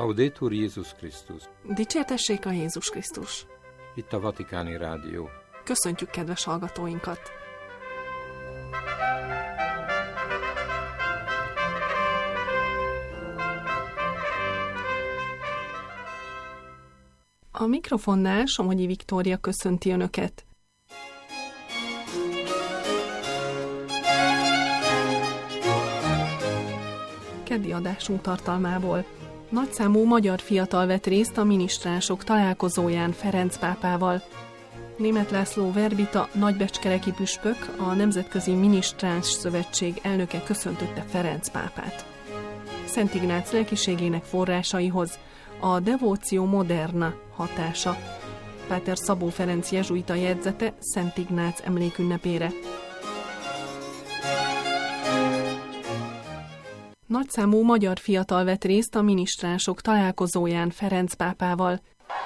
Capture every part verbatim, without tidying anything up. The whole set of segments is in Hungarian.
Laudetur Jézus Krisztus. Dicsértessék a Jézus Krisztus. Itt a Vatikáni Rádió. Köszöntjük kedves hallgatóinkat. A mikrofonnál Somogyi Viktória köszönti Önöket. Keddi adásunk tartalmából. Nagyszámú magyar fiatal vett részt a minisztránsok találkozóján Ferenc pápával. Németh László Verbita nagybecskereki püspök, a Nemzetközi Minisztráns Szövetség elnöke köszöntötte Ferenc pápát. Szent Ignác lelkiségének forrásaihoz a Devóció Moderna hatása. Páter Szabó Ferenc jezsuita jegyzete Szent Ignác emlékünnepére. Nagyszámú magyar fiatal vett részt a minisztránsok találkozóján Ferenc pápával.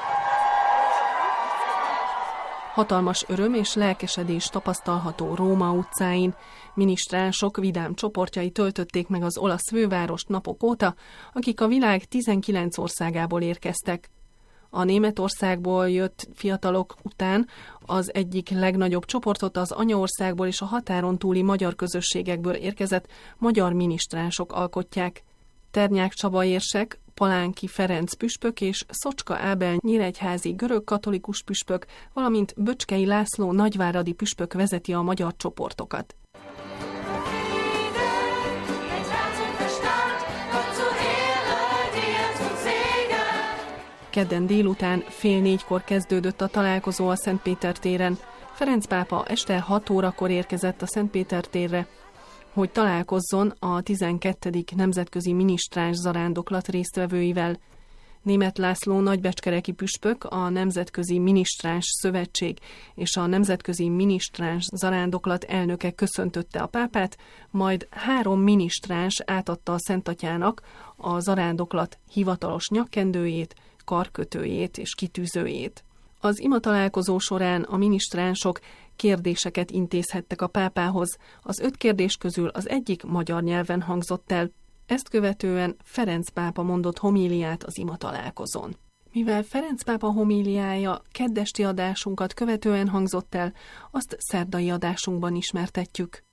Hatalmas öröm és lelkesedés tapasztalható Róma utcáin. Minisztránsok vidám csoportjai töltötték meg az olasz fővárost napok óta, akik a világ tizenkilenc országából érkeztek. A Németországból jött fiatalok után az egyik legnagyobb csoportot az anyaországból és a határon túli magyar közösségekből érkezett magyar minisztránsok alkotják. Ternyák Csaba érsek, Palánki Ferenc püspök és Szocska Ábel nyíregyházi görög-katolikus püspök, valamint Böcskei László nagyváradi püspök vezeti a magyar csoportokat. Kedden délután fél négykor kezdődött a találkozó a Szent Péter téren. Ferenc pápa este hat órakor érkezett a Szent Péter térre, hogy találkozzon a tizenkettedik Nemzetközi Minisztráns Zarándoklat résztvevőivel. Németh László nagybecskereki püspök, a Nemzetközi Minisztráns Szövetség és a Nemzetközi Minisztráns Zarándoklat elnöke köszöntötte a pápát, majd három minisztráns átadta a Szent Atyának a zarándoklat hivatalos nyakkendőjét, karkötőjét és kitűzőjét. Az ima találkozó során a minisztránsok kérdéseket intézhettek a pápához. Az öt kérdés közül az egyik magyar nyelven hangzott el. Ezt követően Ferenc pápa mondott homíliát az ima találkozón. Mivel Ferenc pápa homíliája keddesti adásunkat követően hangzott el, azt szerdai adásunkban ismertetjük.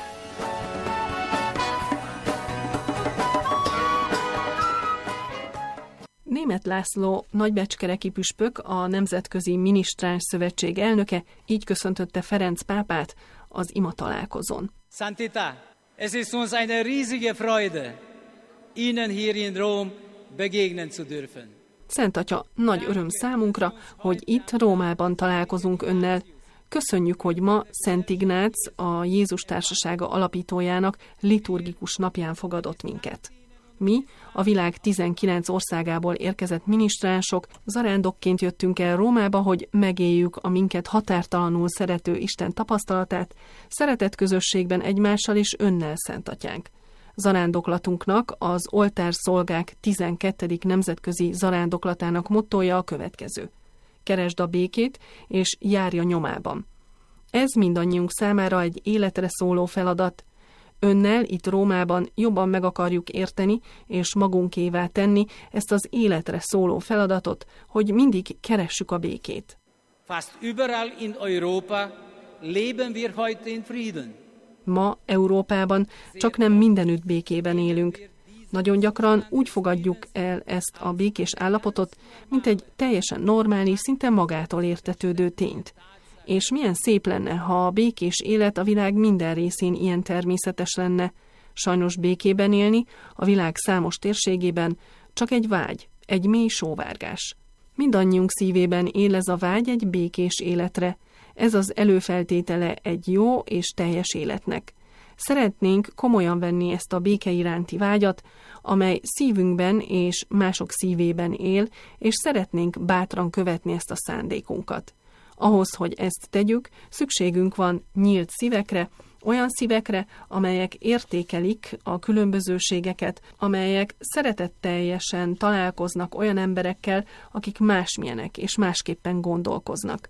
Németh László nagybecskereki püspök, a Nemzetközi Minisztráns Szövetség elnöke így köszöntötte Ferenc pápát az ima találkozón. Santità, es ist uns eine riesige Freude, Ihnen hier in Rom begegnen zu dürfen. Szent Atya, nagy öröm számunkra, hogy itt Rómában találkozunk önnel. Köszönjük, hogy ma Szent Ignác, a Jézus Társasága alapítójának liturgikus napján fogadott minket. Mi, a világ tizenkilenc országából érkezett minisztránsok, zarándokként jöttünk el Rómába, hogy megéljük a minket határtalanul szerető Isten tapasztalatát, szeretett közösségben egymással és önnel, Szent Atyánk. Zarándoklatunknak, az oltárszolgák tizenkettedik nemzetközi zarándoklatának mottója a következő: keresd a békét, és járj a nyomában. Ez mindannyiunk számára egy életre szóló feladat. Önnel itt Rómában jobban meg akarjuk érteni és magunkévá tenni ezt az életre szóló feladatot, hogy mindig keressük a békét. Fast überall in Europa leben wir heute in Frieden. Ma Európában csak nem mindenütt békében élünk. Nagyon gyakran úgy fogadjuk el ezt a békés állapotot, mint egy teljesen normális, szinte magától értetődő tényt. És milyen szép lenne, ha a békés élet a világ minden részén ilyen természetes lenne. Sajnos békében élni a világ számos térségében csak egy vágy, egy mély sóvárgás. Mindannyiunk szívében él ez a vágy egy békés életre. Ez az előfeltétele egy jó és teljes életnek. Szeretnénk komolyan venni ezt a béke iránti vágyat, amely szívünkben és mások szívében él, és szeretnénk bátran követni ezt a szándékunkat. Ahhoz, hogy ezt tegyük, szükségünk van nyílt szívekre, olyan szívekre, amelyek értékelik a különbözőségeket, amelyek szeretetteljesen találkoznak olyan emberekkel, akik másmilyenek és másképpen gondolkoznak.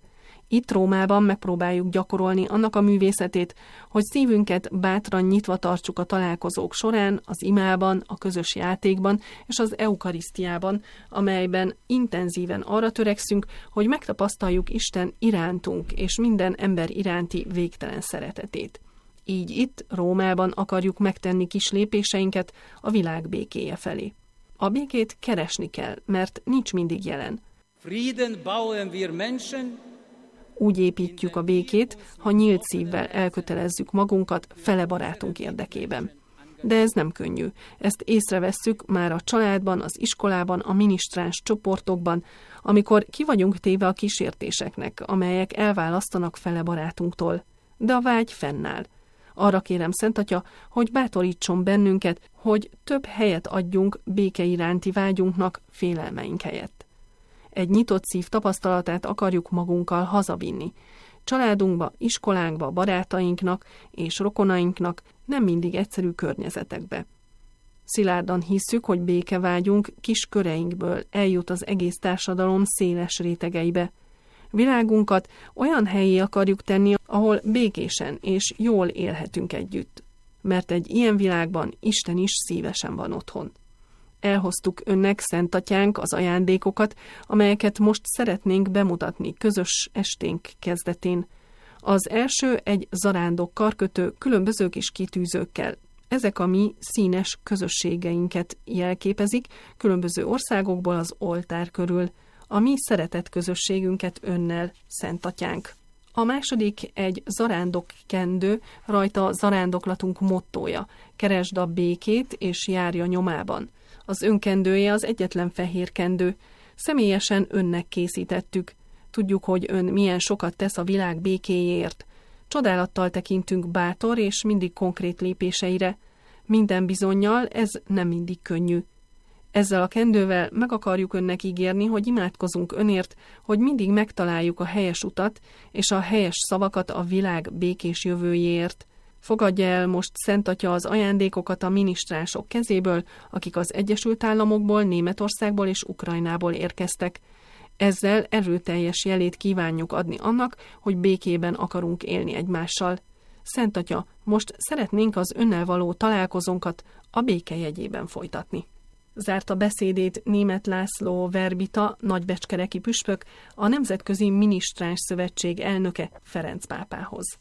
Itt Rómában megpróbáljuk gyakorolni annak a művészetét, hogy szívünket bátran nyitva tartsuk a találkozók során, az imában, a közös játékban és az eukarisztiában, amelyben intenzíven arra törekszünk, hogy megtapasztaljuk Isten irántunk és minden ember iránti végtelen szeretetét. Így itt, Rómában akarjuk megtenni kis lépéseinket a világ békéje felé. A békét keresni kell, mert nincs mindig jelen. Frieden bauen wir Menschen. Úgy építjük a békét, ha nyílt szívvel elkötelezzük magunkat fele barátunk érdekében. De ez nem könnyű. Ezt észrevesszük már a családban, az iskolában, a minisztráns csoportokban, amikor ki vagyunk téve a kísértéseknek, amelyek elválasztanak fele barátunktól. De a vágy fennáll. Arra kérem Szent Atya, hogy bátorítson bennünket, hogy több helyet adjunk béke iránti vágyunknak félelmeink helyett. Egy nyitott szív tapasztalatát akarjuk magunkkal hazavinni. Családunkba, iskolánkba, barátainknak és rokonainknak, nem mindig egyszerű környezetekbe. Szilárdan hisszük, hogy békevágyunk kis köreinkből eljut az egész társadalom széles rétegeibe. Világunkat olyan helyé akarjuk tenni, ahol békésen és jól élhetünk együtt. Mert egy ilyen világban Isten is szívesen van otthon. Elhoztuk önnek, Szent Atyánk, az ajándékokat, amelyeket most szeretnénk bemutatni közös esténk kezdetén. Az első egy zarándok karkötő különböző kis kitűzőkkel. Ezek a mi színes közösségeinket jelképezik különböző országokból az oltár körül. A mi szeretett közösségünket önnel, Szent Atyánk. A második egy zarándok kendő, rajta zarándoklatunk mottója. Keresd a békét és járj a nyomában. Az önkendője az egyetlen fehér kendő. Személyesen önnek készítettük. Tudjuk, hogy ön milyen sokat tesz a világ békéjéért. Csodálattal tekintünk bátor és mindig konkrét lépéseire. Minden bizonnyal ez nem mindig könnyű. Ezzel a kendővel meg akarjuk önnek ígérni, hogy imádkozunk önért, hogy mindig megtaláljuk a helyes utat és a helyes szavakat a világ békés jövőjéért. Fogadja el most Szent Atya az ajándékokat a minisztránsok kezéből, akik az Egyesült Államokból, Németországból és Ukrajnából érkeztek. Ezzel erőteljes jelét kívánjuk adni annak, hogy békében akarunk élni egymással. Szent Atya, most szeretnénk az önnel való találkozónkat a béke jegyében folytatni. Zárta beszédét Németh László Verbita, nagybecskereki püspök, a Nemzetközi Minisztráns Szövetség elnöke Ferenc pápához.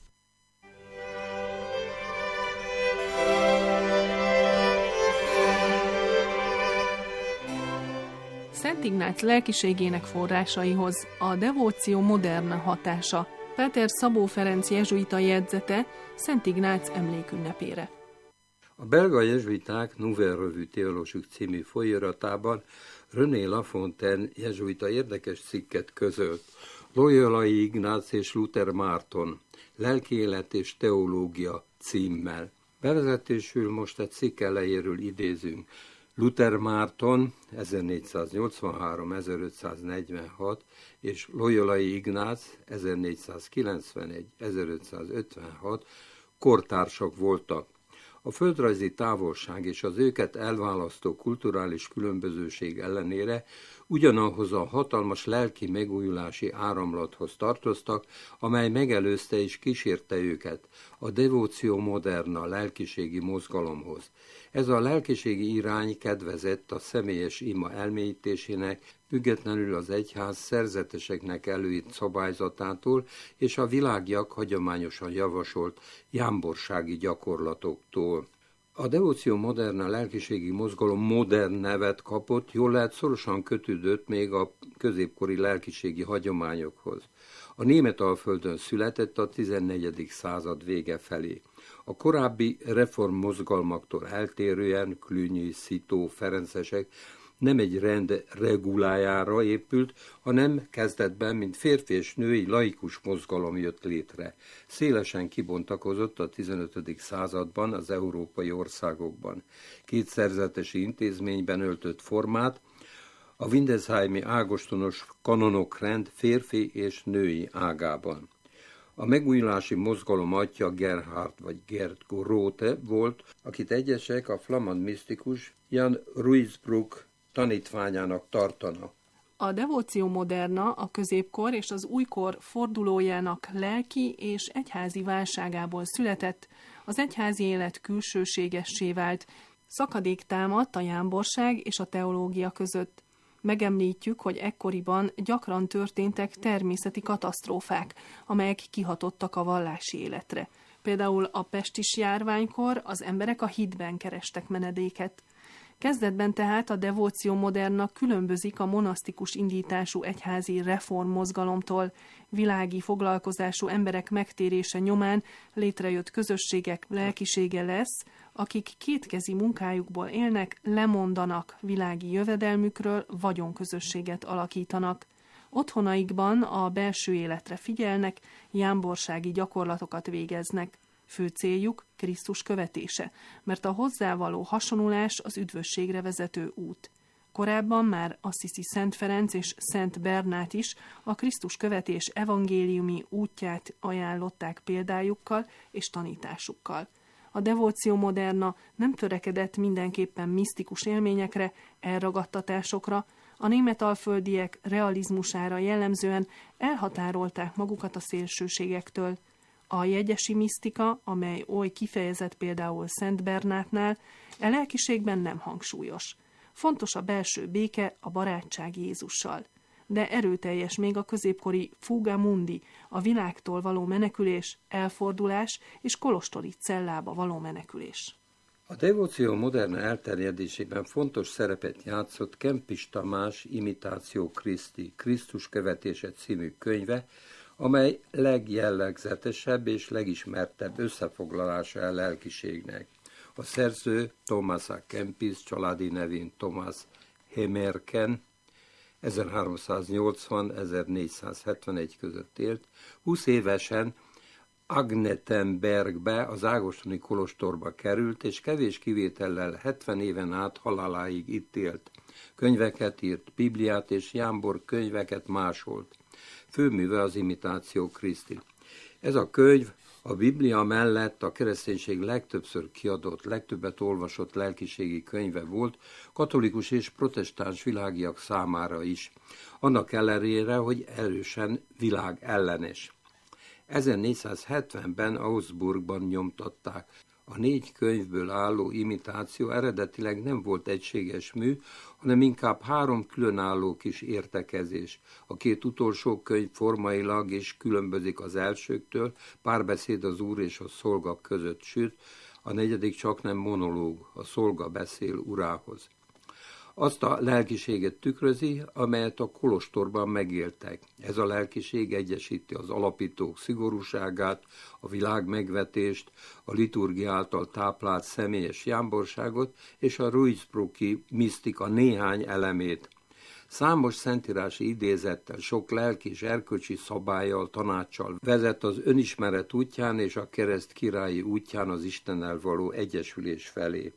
Szent Ignác lelkiségének forrásaihoz a devóció moderna hatása. Péter Szabó Ferenc jezsuita jegyzete Szent Ignác emlékünnepére. A belga jezsuiták Nouvelle Revue Théologique című folyóiratában René Lafontaine jezsuita érdekes cikket közölt. Loyolai Ignác és Luther Márton, Lelkiélet és teológia címmel. Bevezetésül most a cikk elejéről idézünk. Luther Márton ezernégyszáznyolcvanhárom - ezerötszáznegyvenhat és Loyolai Ignác ezernégyszázkilencvenegy - ezerötszázötvenhat kortársak voltak. A földrajzi távolság és az őket elválasztó kulturális különbözőség ellenére ugyanahoz a hatalmas lelki megújulási áramlathoz tartoztak, amely megelőzte és kísérte őket, a devóció moderna lelkiségi mozgalomhoz. Ez a lelkiségi irány kedvezett a személyes ima elmélyítésének, függetlenül az egyház szerzeteseknek előírt szabályzatától és a világiak hagyományosan javasolt jámborsági gyakorlatoktól. A devóció moderna lelkiségi mozgalom modern nevet kapott, jól lehet szorosan kötődött még a középkori lelkiségi hagyományokhoz. A Németalföldön született a tizennegyedik század vége felé. A korábbi reformmozgalmaktól eltérően Klünyi, Szitó, ferencesek nem egy rend regulájára épült, hanem kezdetben, mint férfi és női laikus mozgalom jött létre. Szélesen kibontakozott a tizenötödik században az európai országokban. Két szerzetesi intézményben öltött formát, a Windesheimi ágostonos kanonok rend férfi és női ágában. A megújulási mozgalom atya Gerhard vagy Gerd Grote volt, akit egyesek a flamand misztikus Jan Ruysbroek tanítványának tartanak. A Devotio Moderna a középkor és az újkor fordulójának lelki és egyházi válságából született, az egyházi élet külsőségessé vált, szakadék támadt a jámborság és a teológia között. Megemlítjük, hogy ekkoriban gyakran történtek természeti katasztrófák, amelyek kihatottak a vallási életre. Például a pestis járványkor az emberek a hídben kerestek menedéket. Kezdetben tehát a Devotio Moderna különbözik a monasztikus indítású egyházi reformmozgalomtól. Világi foglalkozású emberek megtérése nyomán létrejött közösségek lelkisége lesz, akik kétkezi munkájukból élnek, lemondanak világi jövedelmükről, vagyonközösséget alakítanak. Otthonaikban a belső életre figyelnek, jámborsági gyakorlatokat végeznek. Fő céljuk Krisztus követése, mert a hozzávaló hasonulás az üdvösségre vezető út. Korábban már Assisi Szent Ferenc és Szent Bernát is a Krisztus követés evangéliumi útját ajánlották példájukkal és tanításukkal. A Devotio Moderna nem törekedett mindenképpen misztikus élményekre, elragadtatásokra, a németalföldiek realizmusára jellemzően elhatárolták magukat a szélsőségektől. A jegyesi misztika, amely oly kifejezett például Szent Bernátnál, e lelkiségben nem hangsúlyos. Fontos a belső béke, a barátság Jézussal. De erőteljes még a középkori fuga mundi, a világtól való menekülés, elfordulás és kolostori cellába való menekülés. A Devotio Moderna elterjedésében fontos szerepet játszott Kempis Tamás Imitáció Christi, Krisztus követése című könyve, amely legjellegzetesebb és legismertebb összefoglalása a lelkiségnek. A szerző Thomas A. Kempis, családi nevén Thomas Hemerken, ezerháromszáznyolcvan-ezernégyszázhetvenegy között élt, húsz évesen Agnetenbergbe, az ágostoni kolostorba került, és kevés kivétellel hetven éven át haláláig itt élt. Könyveket írt, Bibliát és jámbor könyveket másolt. Főműve az Imitáció Christi. Ez a könyv a Biblia mellett a kereszténység legtöbbször kiadott, legtöbbet olvasott lelkiségi könyve volt, katolikus és protestáns világiak számára is, annak ellenére, hogy erősen világellenes. ezernégyszázhetvenben Augsburgban nyomtatták. A négy könyvből álló imitáció eredetileg nem volt egységes mű, hanem inkább három különálló kis értekezés. A két utolsó könyv formailag is különbözik az elsőktől, párbeszéd az úr és a szolga között, sőt, a negyedik csaknem monológ, a szolga beszél urához. Azt a lelkiséget tükrözi, amelyet a kolostorban megéltek. Ez a lelkiség egyesíti az alapítók szigorúságát, a világ megvetést, a liturgia által táplált személyes jámborságot és a Ruysbrucki misztika néhány elemét. Számos szentírási idézettel, sok lelki és erkölcsi szabállyal, tanáccsal vezet az önismeret útján és a kereszt királyi útján az Istennel való egyesülés felé.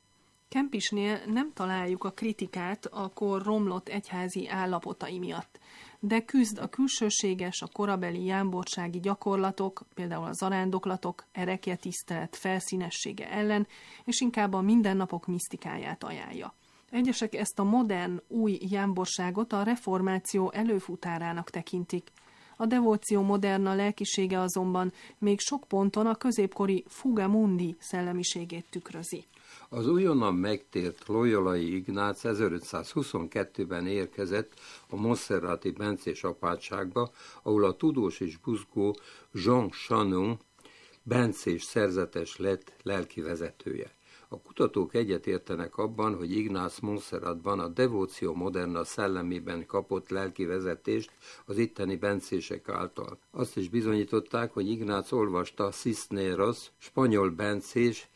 Kempisnél nem találjuk a kritikát a kor romlott egyházi állapotai miatt, de küzd a külsőséges, a korabeli jámborsági gyakorlatok, például a zarándoklatok, ereklyetisztelet felszínessége ellen, és inkább a mindennapok misztikáját ajánlja. Egyesek ezt a modern, új jámborságot a reformáció előfutárának tekintik. A Devotio Moderna lelkisége azonban még sok ponton a középkori fuga mundi szellemiségét tükrözi. Az újonnan megtért Loyolai Ignác ezerötszázhuszonkettőben érkezett a Monserrati bencés apátságba, ahol a tudós és buzgó Jean Chanon bencés szerzetes lett lelki vezetője. A kutatók egyetértenek abban, hogy Ignác Montserratban a Devotio Moderna szellemében kapott lelki vezetést az itteni bencések által. Azt is bizonyították, hogy Ignác olvasta Cisneros, spanyol bencés,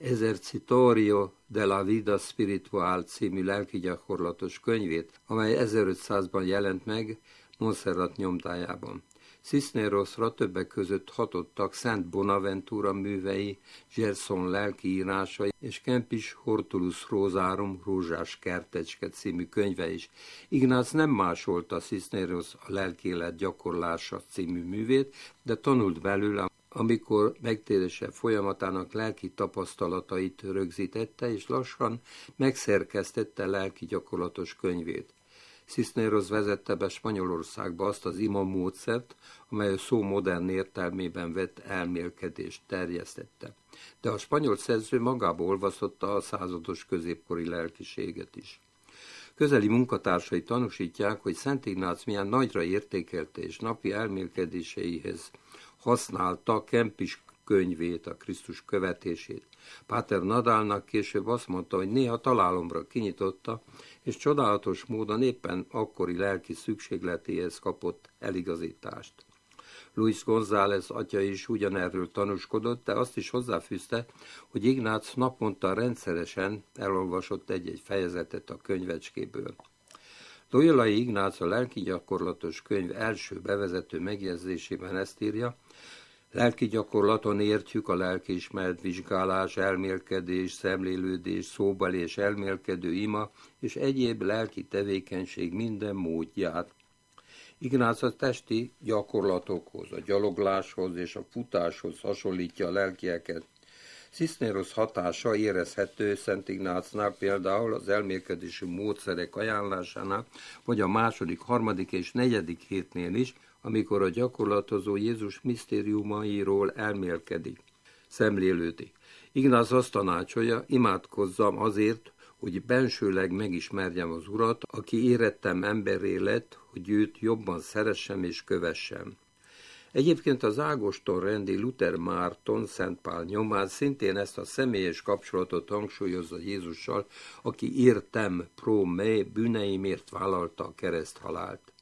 Esercitorio de la Vida Spiritual című lelkigyakorlatos könyvét, amely ezerötszázban jelent meg Montserrat nyomtájában. Cisnerosra többek között hatottak Szent Bonaventura művei, Gerson lelkiírásai és Kempis Hortulus Rosarum Rózsás kertecske című könyve is. Ignác nem másolta Cisneros a lelkiélet gyakorlása című művét, de tanult belőle, amikor megtérése folyamatának lelki tapasztalatait rögzítette, és lassan megszerkesztette lelki gyakorlatos könyvét. Cisneros vezette be Spanyolországba azt az ima módszert, amely a szó modern értelmében vett elmélkedést terjesztette. De a spanyol szerző magába olvasztotta a százados középkori lelkiséget is. Közeli munkatársai tanúsítják, hogy Szent Ignác milyen nagyra értékelte és napi elmélkedéseihez használta Kempis könyvét, a Krisztus követését. Páter Nadalnak később azt mondta, hogy néha találomra kinyitotta, és csodálatos módon éppen akkori lelki szükségletéhez kapott eligazítást. Luis González atya is ugyanerről tanúskodott, de azt is hozzáfűzte, hogy Ignác naponta rendszeresen elolvasott egy-egy fejezetet a könyvecskéből. Loyolai Ignác a lelki gyakorlatos könyv első bevezető megjegyzésében ezt írja: lelki gyakorlaton értjük a lelkiismeret vizsgálás, elmélkedés, szemlélődés, szóbeli és elmélkedő ima és egyéb lelki tevékenység minden módját. Ignác a testi gyakorlatokhoz, a gyalogláshoz és a futáshoz hasonlítja a lelkieket. Cisneros hatása érezhető Szent Ignácnál például az elmélkedési módszerek ajánlásánál, vagy a második, harmadik és negyedik hétnél is, amikor a gyakorlatozó Jézus misztériumairól elmélkedik, szemlélődik. Ignác azt tanácsolja, imádkozzam azért, hogy bensőleg megismerjem az Urat, aki érettem emberré lett, hogy őt jobban szeressem és kövessem. Egyébként az Ágoston rendi Luther Márton, Szent Pál nyomán szintén ezt a személyes kapcsolatot hangsúlyozza Jézussal, aki értem pro me bűneimért vállalta a kereszthalált.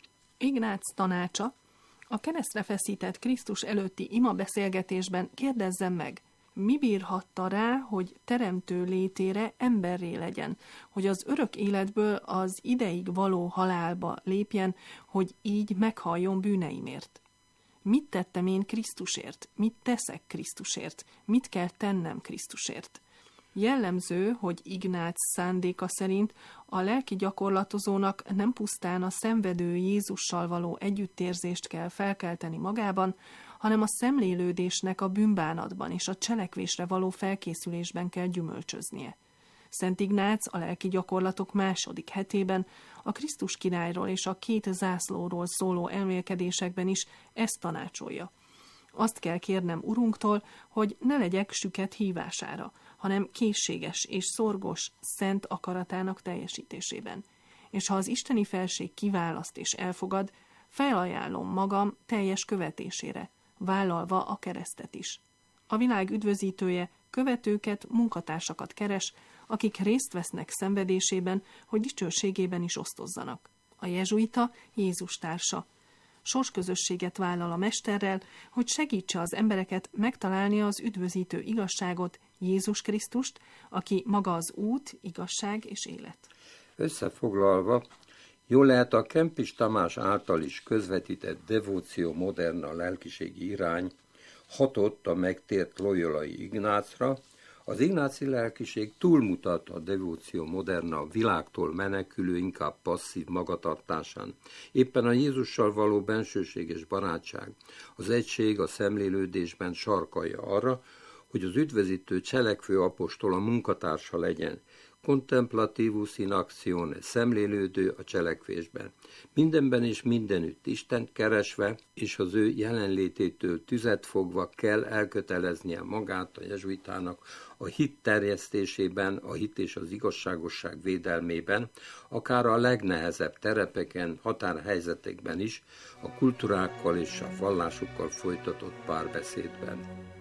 Ignác tanácsa: a keresztre feszített Krisztus előtti ima beszélgetésben kérdezzem meg, mi bírhatta rá, hogy teremtő létére emberré legyen, hogy az örök életből az ideig való halálba lépjen, hogy így meghalljon bűneimért. Mit tettem én Krisztusért? Mit teszek Krisztusért? Mit kell tennem Krisztusért? Jellemző, hogy Ignác szándéka szerint a lelki gyakorlatozónak nem pusztán a szenvedő Jézussal való együttérzést kell felkelteni magában, hanem a szemlélődésnek a bűnbánatban és a cselekvésre való felkészülésben kell gyümölcsöznie. Szent Ignác a lelki gyakorlatok második hetében a Krisztus királyról és a két zászlóról szóló elmélkedésekben is ezt tanácsolja. Azt kell kérnem Urunktól, hogy ne legyek süket hívására, hanem készséges és szorgos szent akaratának teljesítésében. És ha az isteni felség kiválaszt és elfogad, felajánlom magam teljes követésére, vállalva a keresztet is. A világ üdvözítője követőket, munkatársakat keres, akik részt vesznek szenvedésében, hogy dicsőségében is osztozzanak. A jezsuita Jézus társa. Sorsközösséget vállal a mesterrel, hogy segítse az embereket megtalálni az üdvözítő igazságot, Jézus Krisztust, aki maga az út, igazság és élet. Összefoglalva, jól lehet a Kempis Tamás által is közvetített devóció moderna lelkiségi irány hatott a megtért Loyolai Ignácra. Az ignáci lelkiség túlmutat a devóció moderna a világtól menekülő, inkább passzív magatartásán. Éppen a Jézussal való bensőséges barátság, az egység a szemlélődésben sarkalja arra, hogy az üdvözítő cselekvő apostol a munkatársa legyen, contemplativus in actione, szemlélődő a cselekvésben. Mindenben és mindenütt Istent keresve, és az ő jelenlététől tüzet fogva kell elköteleznie magát a jezsuitának a hit terjesztésében, a hit és az igazságosság védelmében, akár a legnehezebb terepeken, határhelyzetekben is, a kultúrákkal és a vallásukkal folytatott párbeszédben.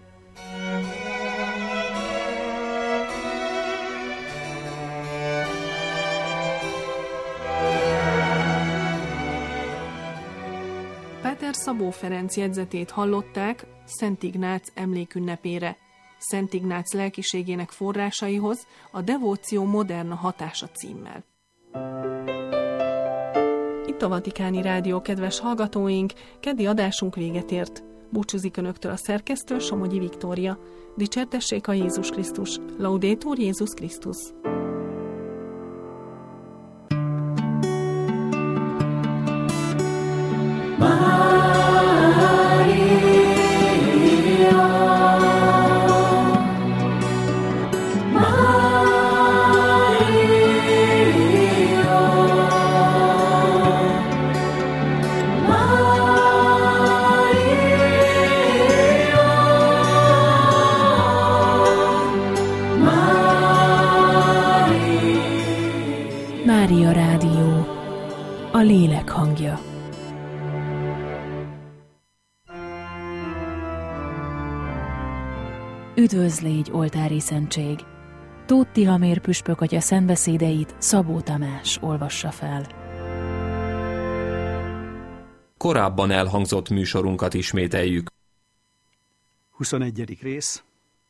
Páter Szabó Ferenc jegyzetét hallották Szent Ignác emlékünnepére. Szent Ignác lelkiségének forrásaihoz a devóció moderna hatása címmel. Itt a Vatikáni Rádió, kedves hallgatóink, keddi adásunk véget ért. Búcsúzik önöktől a szerkesztő, Somogyi Viktória. Dicsértessék a Jézus Krisztus! Laudetur Jézus Krisztus! Maria, Maria. Mária Rádió, a lélek hangja. Üdvözlégy, oltári szentség! Tóth Tihamér püspök atya szentbeszédeit Szabó Tamás olvassa fel. Korábban elhangzott műsorunkat ismételjük. huszonegyedik rész.